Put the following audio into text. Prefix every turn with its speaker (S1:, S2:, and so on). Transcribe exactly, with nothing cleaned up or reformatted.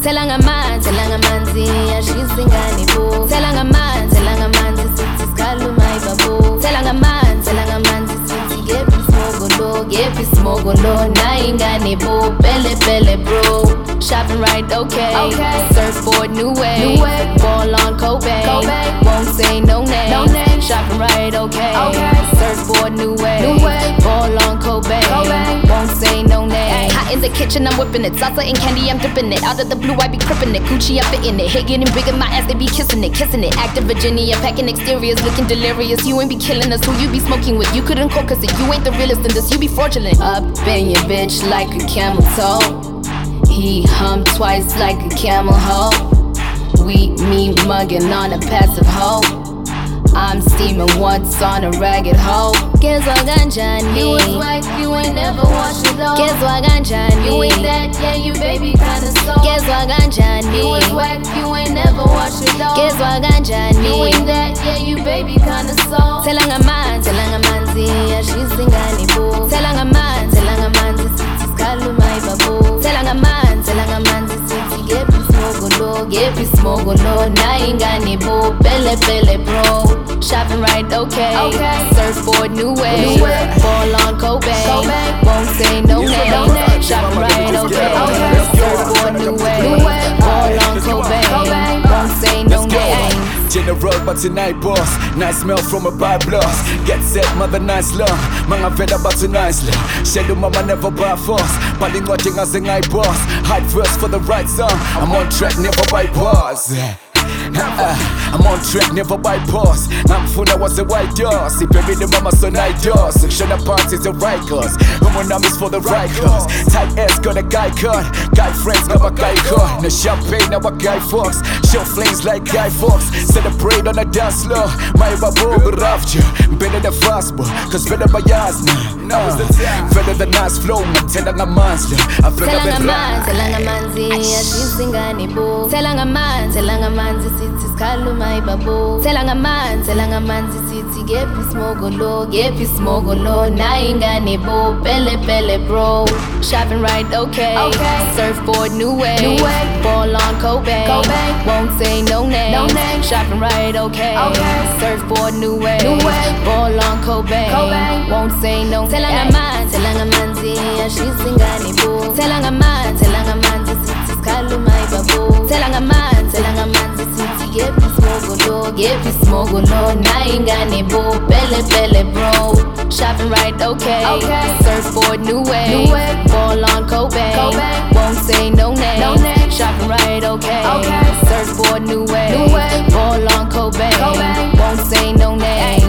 S1: Tela ngamanzi, tela ngamanzi, ashisa ingane bo. Tela ngamanzi, tela ngamanzi, sithi sikaluma ibabo. Tela ngamanzi, tela ngamanzi, sithi kephi smogolo, kephi smogolo, na ingane bo, pele pele bro. Shopping right, okay. okay. Surfboard, new way. New way. Ball on Kobe. Kobe. Won't say no name. No name. Shopping right, okay. okay. Surfboard, new way. New way. Ball on Kobe. Kobe. Won't say no name. Hot in the kitchen, I'm whipping it. Salsa and candy, I'm dripping it. Out of the blue, I be crippin' it. Gucci, I fit in it. Hit getting bigger, my ass, they be kissing it. Kissing it. Active Virginia, packing exteriors, looking delirious. You ain't be killing us. Who you be smoking with? You couldn't cook us. You ain't the realest in this. You be fraudulent. Up in your bitch like a camel toe. He hum twice like a camel hoe. We me mugging on a passive hoe. I'm steaming once on a ragged hoe. Gezwa ganjani? You was whack, you ain't never washed it off. Gezwa ganjani? You ain't that, yeah, you baby kinda soft. Gezwa ganjani? You was whack, you ain't never washed it off. Gezwa ganjani? You ain't that, yeah, you baby kinda soft. Tela ngamanzi, tela ngamanzi, ashisa ingane bo. Tela ngamanzi, tela ngamanzi, sithi sikaluma ibabo. Tela ngamanzi, tela ngamanzi, sithi kephi smogolo, kephi smogolo, na ingane bo, pele pele bro. Shopping right, okay. okay. Surfboard, new way. New way. Ball on Kobe. Kobe. Won't say no name. No name. Shopping right, okay. okay. Surfboard, new way. New way. Ball on Kobe. Kobe. Won't say no name.
S2: General but tonight boss. Nice smell from a bar blast. Get set, mother nice love. Mga veda but nice love. Shedu mama never by force. Paling watching as a night boss. Hide first for the right song. I'm on track, never bypass. Uh, I'm on track, never bypass. I'm full, I was a white door. See, baby, the mama so night door. Section of parties, the right cause. Woman, I'm is for the right cause. Tight ass, got a guy cut. Guy friends, got a guy cut. No champagne, now a guy fox. Show flames like Guy Fox. Celebrate on a dance floor. My babo, beraved you. Better than fastball, cause better by Yasna. No, better than nice flow. I'm telling a man's I feel like a man.
S1: Telling a man's she's singing bo. Telling a man, telling a man's sithi sikaluma ibabo. Tela ngamanzi, tela ngamanzi, sithi kephi smogolo, kephi smogolo, na ingane bo, pele pele bro. Shopping right, okay. okay. Surfboard, new way. New way. Ball on Kobe. Kobe. Won't say no name. No name. Shopping right, okay. okay. Surfboard, new way. New way. Ball on Kobe. Kobe. Won't say no name. Tela ngamanzi, tela ngamanzi, ashisa ingane bo. Tela ngamanzi, tela ngamanzi, sithi sikaluma ibabo. Tela ngamanzi, tela ngamanzi, sithi kephi smogolo, kephi smogolo, na ingane bo, pele pele bro. Shopping right, okay. okay. Surfboard, new way. New way. Ball on Kobe. Kobe. Won't say no name. No name. Shopping right, okay. okay. Surfboard, new way. New way. Ball on Kobe. Kobe. Won't say no name.